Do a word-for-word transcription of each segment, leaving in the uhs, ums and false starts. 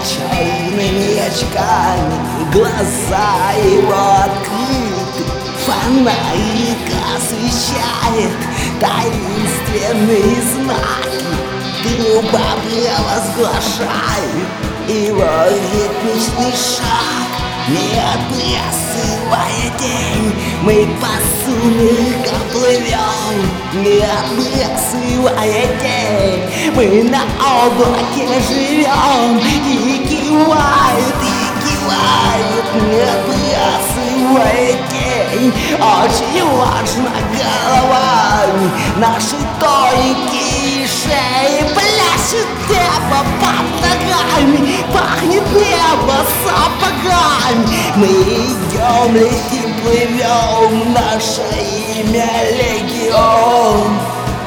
черными очками, глаза его открыты, фонарик освещает таинственные знаки, грубо провозглашает его ритмичный шаг. Не отбрасывая тень, мы по сумеркам плывем. Не отбрасывая тень, мы на облаке живем. И кивают, и кивают, не отбрасывая тень. Очень важно головами наши тоненькие шеи. Пляшет небо под ногами, пахнет небо сапогами. Мы идем, летим, плывем, наше имя Легион.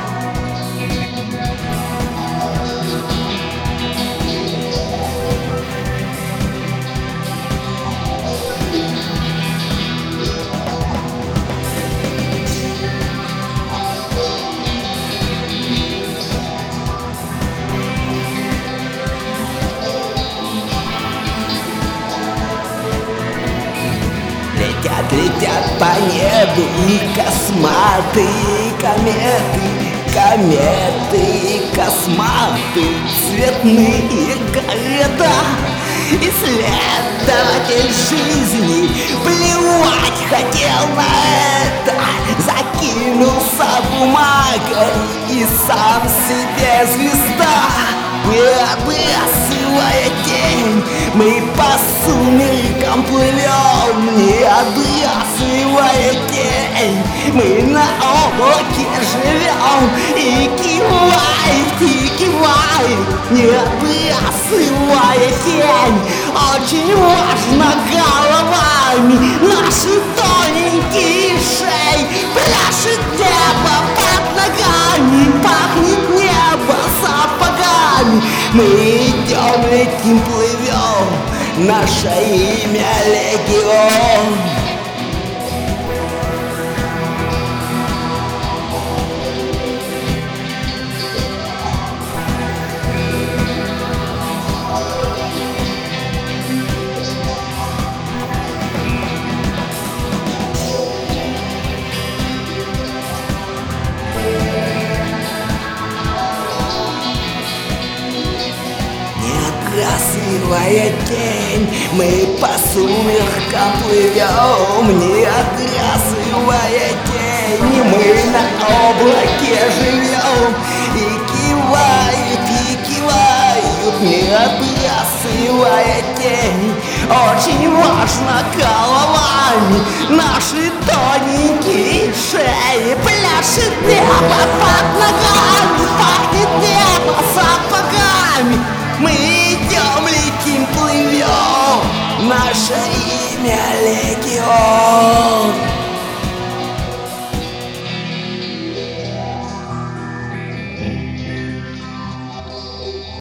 Летят, летят по небу и косматые кометы, кометы и косматы, цветные города. Исследователь жизни плевать хотел на это, закинулся бумагой и сам себе звезда. Не отбрасывая тень, мы по сумеркам плывем. Не отбрасывая тень, мы на облаке живем. И кивает, и кивает, не отбрасывая тень. Очень важно головами наши тоненькие шеи. Пляшет небо под ногами, пахнет небо сапогами. Мы идем, летим, плывем, наше имя Легион. Отбрасывая тень, мы по сумеркам плывем. Не отбрасывая тень, мы на облаке живем. И кивают, и кивают, не отбрасывая тень. Очень важно головами наши тоненькие шеи. Пляшет небо под ногами, пахнет небо сапогами. Мы идем, летим, плывем, наше имя Легион.